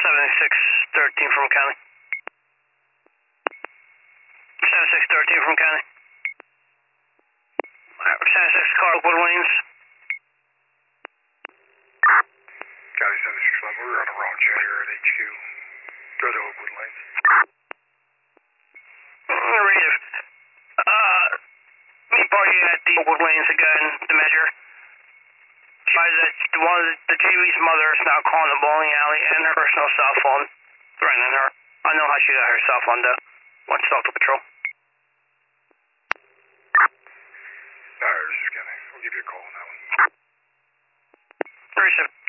7613 from County. 7613 from County. 76 car, Wood Lanes. County 7611, we're on the wrong jet here at HQ. Go to Oakwood Lanes. Negative. Me parking at the Oakwood Lanes again, the measure. That one of the JV's mother is now calling the bowling alley and her personal cell phone, threatening her. I know how she got her cell phone, though. Wants to talk to patrol. Alright, this is Kenny. We'll give you a call on that one. 37.